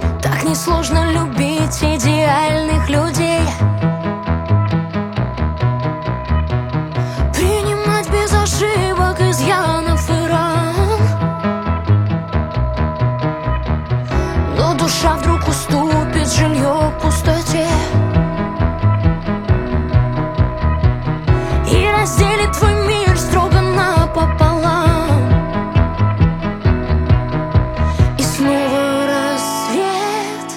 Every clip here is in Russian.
Так несложно любить идеальных людей, принимать без ошибок, изъянов и ран. Но душа вдруг уступит жилье пустоте и разделит твой мир строго напополам. И снова рассвет.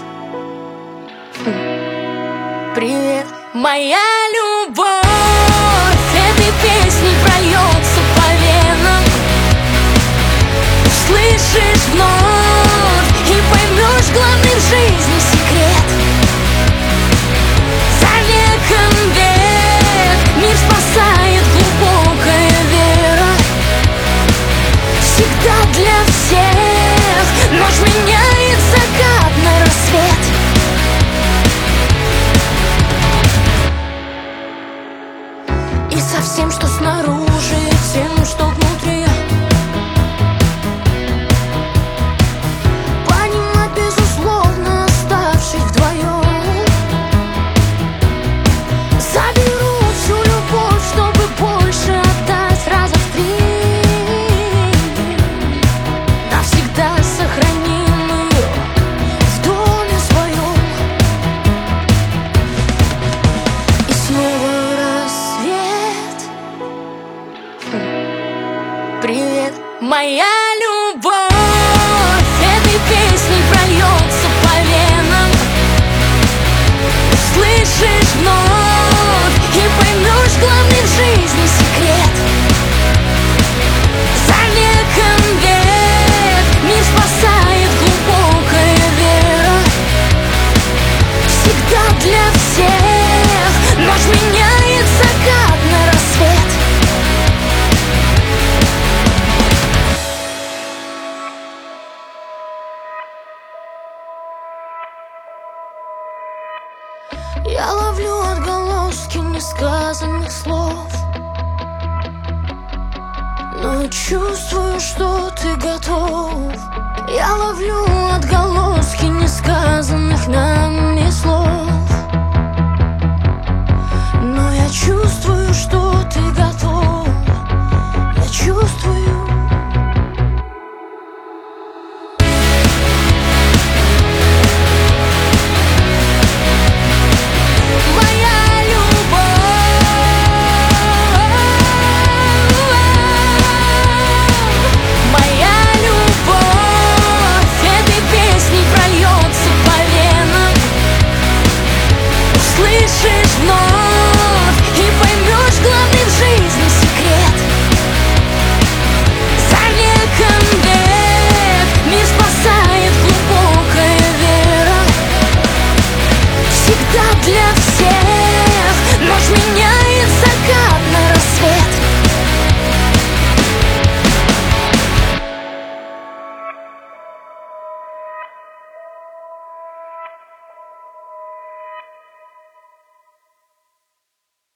Привет, моя любовь, этой песней прольется по венам. Услышишь вновь и поймешь главный в жизни секрет. За веком век мир спасает глубокая вера. Всегда для всех ночь меняет закат на рассвет. И со всем, что снаружи, и тем, что внутри, понимать, безусловно, оставшись вдвоем. Заберу всю любовь, чтобы больше отдать раза в 3. Навсегда сохраним ее в доме своем. И снова рассвет. Привет, моя любовь, этой песней прольется по венам. Услышишь вновь и поймешь главный в жизни секрет. За веком век мир спасает глубокая вера. Всегда для всех ночь меняет закат на рассвет. Я ловлю отголоски несказанных слов, но я чувствую, что ты готов. Я ловлю отголоски несказанных нами слов, но я чувствую, что ты готов.